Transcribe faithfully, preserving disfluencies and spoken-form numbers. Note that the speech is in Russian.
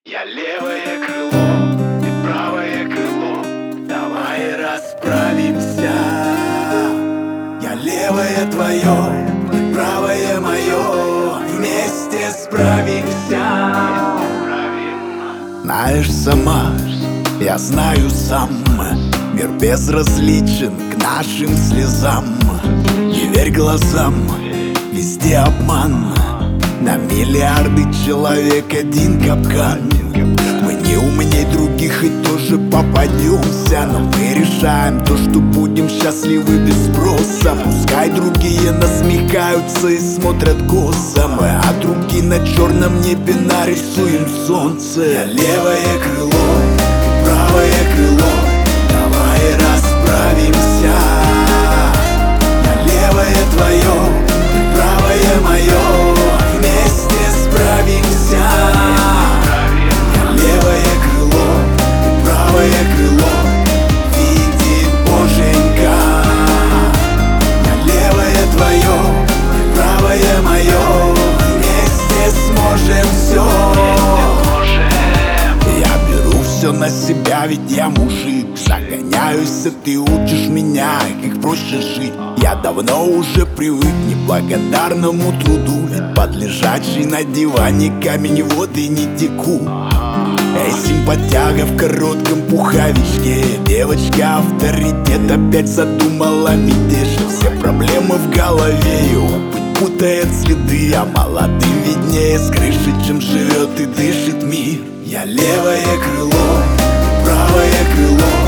Я левое крыло, ты правое крыло, давай расправимся. Я левое твое, ты правое мое, вместе справимся. Знаешь сама, я знаю сам, мир безразличен к нашим слезам. Не верь глазам, везде обман. На миллиарды человек один капкан. Мы не умней других и тоже попадемся, но мы решаем то, что будем счастливы без спроса. Пускай другие насмехаются и смотрят косо, мы от руки на черном небе нарисуем солнце. Я левое крыло, ты правое крыло, давай расправимся. Я левое твое, ты правое мое, вместе справимся. Я левое крыло, ты правое крыло, видит Боженька. Я левое твое, ты правое мое, вместе сможем все. Я беру все на себя, ведь я мужик. Загоняюсь, а ты учишь меня, как проще жить. Я давно уже привык к неблагодарному труду, ведь под лежачий на диване камень воды не теку. Эй, симпатяга в коротком пуховичке, девочка авторитет опять задумала мятеж. Все проблемы в голове, и опыт путает следы, а молодым виднее с крыши, чем живет и дышит мир. Я левое крыло, правое крыло,